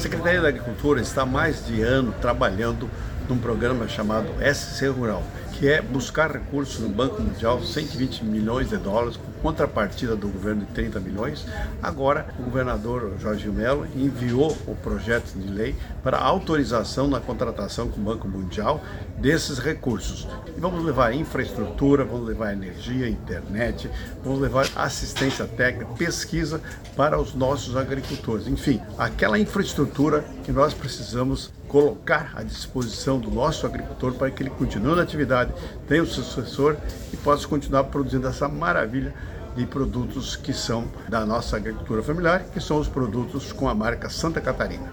Secretaria da Agricultura está há mais de ano trabalhando num programa chamado SC Rural, que é buscar recursos no Banco Mundial, 120 milhões de dólares, com contrapartida do governo de 30 milhões. Agora, o governador Jorginho Melo enviou o projeto de lei para autorização na contratação com o Banco Mundial desses recursos. E vamos levar infraestrutura, vamos levar energia, internet, vamos levar assistência técnica, pesquisa para os nossos agricultores. Enfim, aquela infraestrutura que nós precisamos colocar à disposição do nosso agricultor para que ele continue na atividade, tenha o seu sucessor e possa continuar produzindo essa maravilha de produtos que são da nossa agricultura familiar, que são os produtos com a marca Santa Catarina.